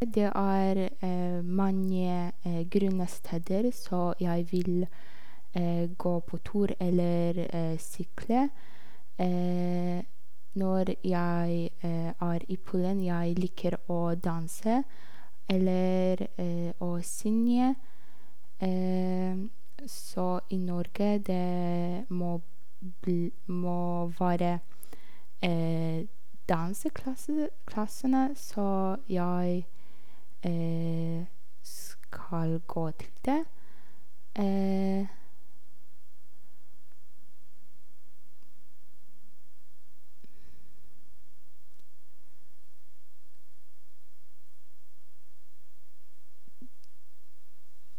Det er mange grunnesteder, så jeg vil gå på tur eller sykle. Når jeg er i Polen, jeg liker å danse eller å synge. Så i Norge det må være klassene, så jeg skal gå til det.